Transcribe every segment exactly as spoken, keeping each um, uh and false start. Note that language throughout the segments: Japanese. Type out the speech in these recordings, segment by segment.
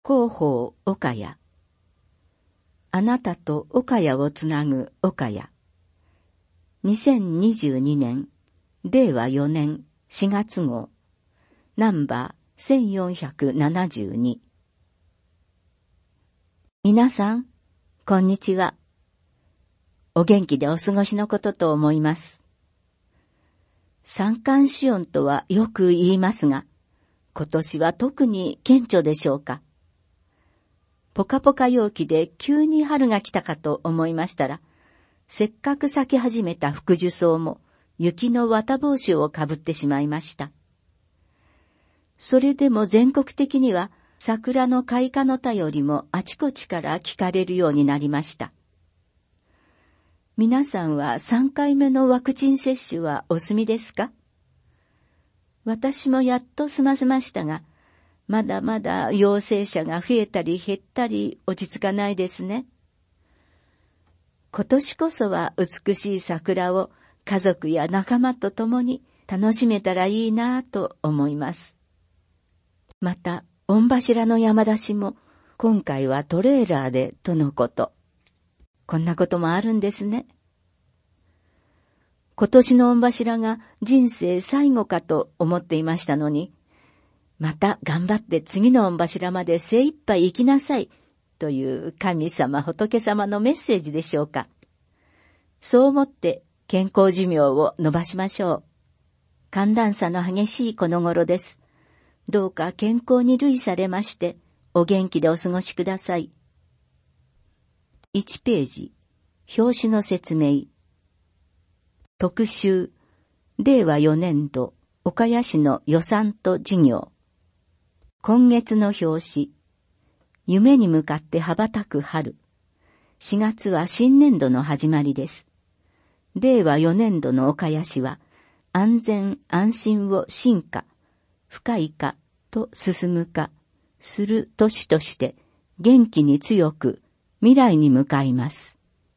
広報岡谷。あなたと岡谷をつなぐ岡谷。にせんにじゅうにねん、れいわよねんしがつごう、ナンバーせんよんひゃくななじゅうに。皆さん、こんにちは。お元気でお過ごしのことと思います。三寒四温とはよく言いますが、今年は特に顕著でしょうか。ポカポカ陽気で急に春が来たかと思いましたら、せっかく咲き始めた福寿草も雪の綿帽子をかぶってしまいました。それでも全国的には桜の開花の便りもあちこちから聞かれるようになりました。皆さんはさんかいめのワクチン接種はお済みですか？私もやっと済ませましたが、まだまだ陽性者が増えたり減ったり落ち着かないですね。今年こそは美しい桜を家族や仲間と共に楽しめたらいいなぁと思います。また、御柱の山出しも今回はトレーラーでとのこと。こんなこともあるんですね。今年の御柱が人生最後かと思っていましたのに、また頑張って次の御柱まで精一杯生きなさいという神様仏様のメッセージでしょうか。そう思って健康寿命を伸ばしましょう。寒暖差の激しいこの頃です。どうか健康に類されましてお元気でお過ごしください。いちページ、表紙の説明。特集、れいわよねんど岡谷市の予算と事業。今月の表紙、夢に向かって羽ばたく春。しがつは新年度の始まりです。れいわよねんどの岡谷市は、安全安心を進化、深い化と進む化、する年として、元気に強く未来に向かいます。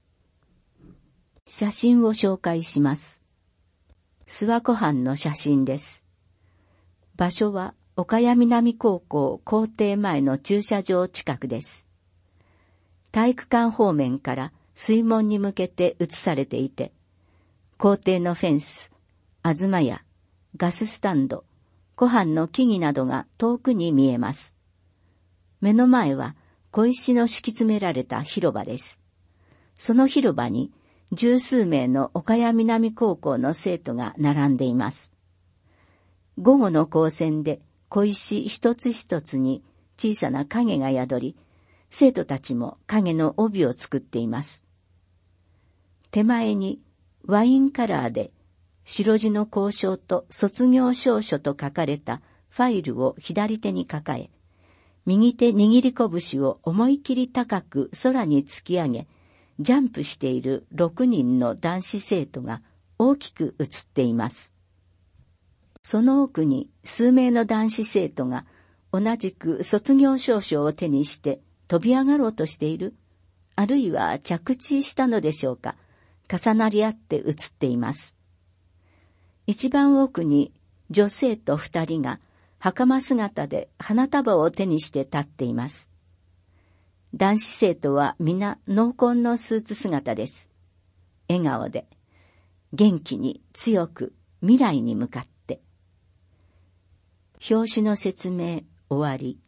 写真を紹介します。諏訪湖畔の写真です。場所は、岡谷南高校校庭前の駐車場近くです。体育館方面から水門に向けて映されていて、校庭のフェンス、東屋、ガススタンド、湖畔の木々などが遠くに見えます。目の前は小石の敷き詰められた広場です。その広場に十数名の岡谷南高校の生徒が並んでいます。午後の光線で小石一つ一つに小さな影が宿り、生徒たちも影の帯を作っています。手前にワインカラーで白地の校章と卒業証書と書かれたファイルを左手に抱え、右手握り拳を思い切り高く空に突き上げ、ジャンプしているろくにんの男子生徒が大きく写っています。その奥に数名の男子生徒が同じく卒業証書を手にして飛び上がろうとしている、あるいは着地したのでしょうか、重なり合って写っています。一番奥に女生徒二人が袴姿で花束を手にして立っています。男子生徒は皆濃紺のスーツ姿です。笑顔で、元気に強く未来に向かって。表紙の説明終わり。